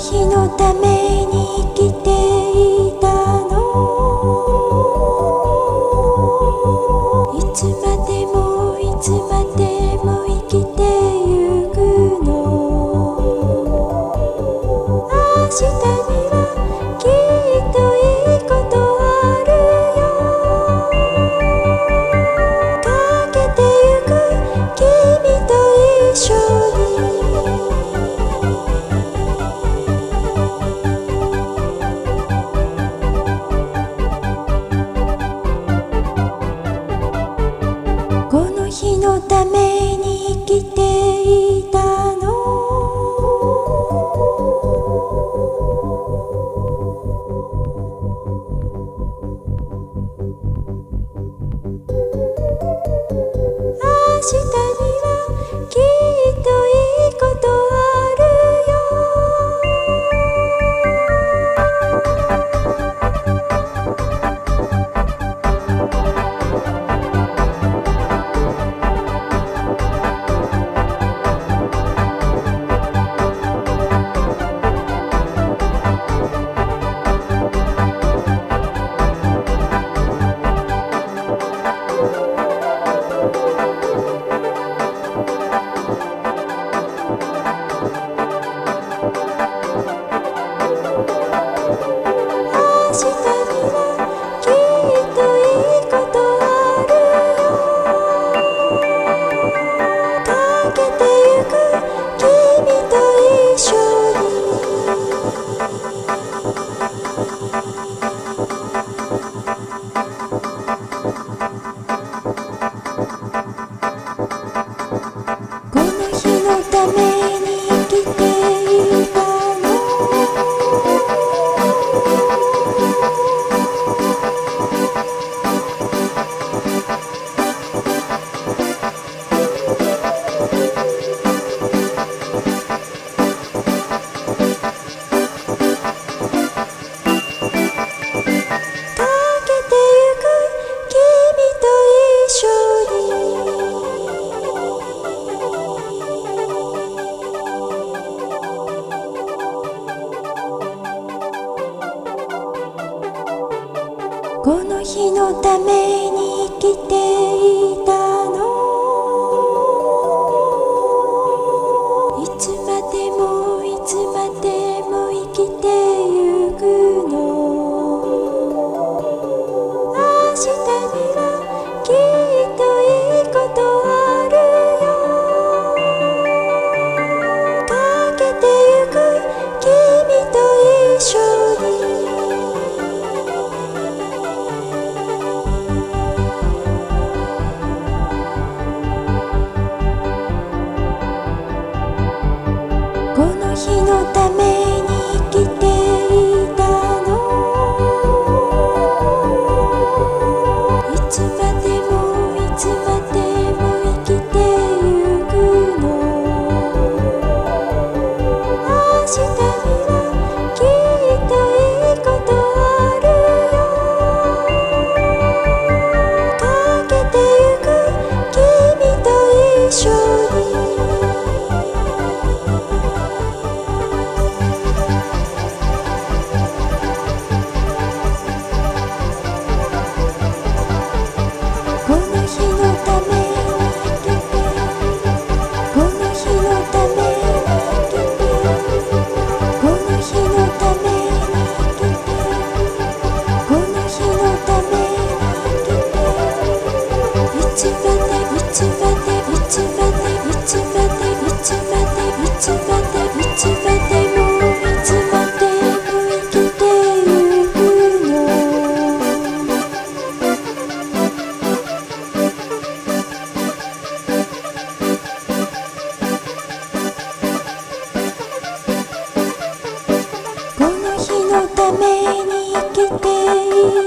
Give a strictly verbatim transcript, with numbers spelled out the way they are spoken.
日のために生きていたの。いつまでもいつまでも生きてゆくの。明日にはきっといいことあるよ。かけてゆく君と一緒に。この日のために生きていたの。明日にはきっといいことあるよ。この日のために生きていたの。いつまでもいつまでも生きてゆくの。明日にはきっといいことあるよ。かけてゆく君と一緒に。この日のために生きていたの。いつまでもいつまでも生きてゆくの。明日にはきっといいことあるよ。かけてゆく君と一緒に。この日のために生きている